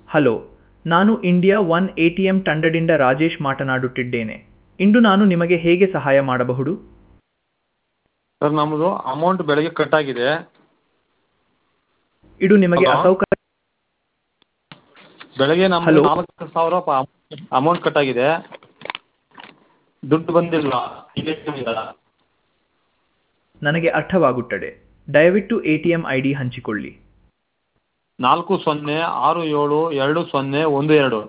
Hello, ನಾನು India one ATM ತಂಡದಿಂದ ರಾಜೇಶ್ ಮಾತನಾಡುತ್ತಿದ್ದೇನೆ. ಇಂದು ನಾನು ನಿಮಗೆ ಹೇಗೆ ಸಹಾಯ ಮಾಡಬಹುದು? ಸರ್ ನಮ್ಮದು ಅಮೌಂಟ್ ಬೆಳಗ್ಗೆ ಕಟ್ ಆಗಿದೆ. ಇದು ನಿಮಗೆ ಹಲೋ ಅಸೌಕರ್ಯ. ಬೆಳಗ್ಗೆ ನಮ್ಮದು ಹಲೋ, 4,000 ಅಮೌಂಟ್ ಕಟ್ ಆಗಿದೆ. ದುಡ್ಡು ಬಂದಿಲ್ಲ. ನನಗೆ ಅರ್ಥವಾಗುತ್ತದೆ. ದಯವಿಟ್ಟು ಎಟಿಎಂ ಐಡಿ ಹಂಚಿಕೊಳ್ಳಿ. 40672012.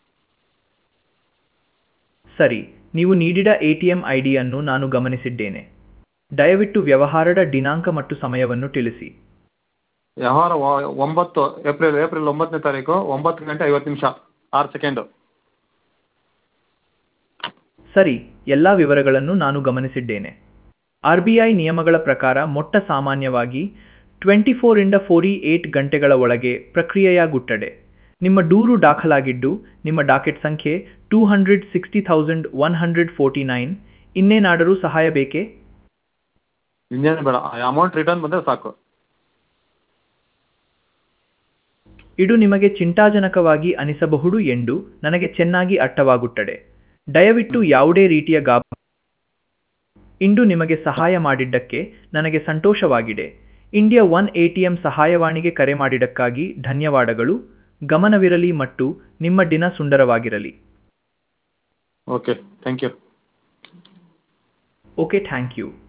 ಸರಿ, ನೀವು ನೀಡಿದ ಎಟಿಎಂ ಐಡಿಯನ್ನು ನಾನು ಗಮನಿಸಿದ್ದೇನೆ. ದಯವಿಟ್ಟು ವ್ಯವಹಾರದ ದಿನಾಂಕ ಮತ್ತು ಸಮಯವನ್ನು ತಿಳಿಸಿ. ವ್ಯವಹಾರ 9 ಏಪ್ರಿಲ್ 9ನೇ ತಾರೀಕು 9:50 6 ಸರಿ, ಎಲ್ಲ ವಿವರಗಳನ್ನು ನಾನು ಗಮನಿಸಿದ್ದೇನೆ. RBI ನಿಯಮಗಳ ಪ್ರಕಾರ ಮೊಟ್ಟ ಸಾಮಾನ್ಯವಾಗಿ 24 ರಿಂದ 48 ಗಂಟೆಗಳ ಒಳಗೆ ಪ್ರಕ್ರಿಯೆಯಾಗುತ್ತದೆ. ನಿಮ್ಮ ದೂರು ದಾಖಲಾಗಿದ್ದು, ನಿಮ್ಮ ಡಾಕೆಟ್ ಸಂಖ್ಯೆ 260,149. ಇನ್ನೇನಾದರೂ ಸಹಾಯ ಬೇಕೇ? ಇನ್ನೇನು ಬೇಡ, ಅಮೌಂಟ್ ರಿಟರ್ನ್ ಬಂದರೆ ಸಾಕು. ಇದು ನಿಮಗೆ ಚಿಂತಾಜನಕವಾಗಿ ಅನಿಸಬಹುದು ಎಂದು ನನಗೆ ಚೆನ್ನಾಗಿ ಅರ್ಥವಾಗುತ್ತದೆ. ದಯವಿಟ್ಟು ಯಾವುದೇ ರೀತಿಯ ಇಂದು ನಿಮಗೆ ಸಹಾಯ ಮಾಡಿದ್ದಕ್ಕೆ ನನಗೆ ಸಂತೋಷವಾಗಿದೆ. ಇಂಡಿಯಾ ಒನ್ ಎಟಿಎಂ ಸಹಾಯವಾಣಿಗೆ ಕರೆ ಮಾಡಿದ್ದಕ್ಕಾಗಿ ಧನ್ಯವಾದಗಳು. ಗಮನವಿರಲಿ ಮತ್ತು ನಿಮ್ಮ ದಿನ ಸುಂದರವಾಗಿರಲಿ. Okay, thank you. Okay, thank you.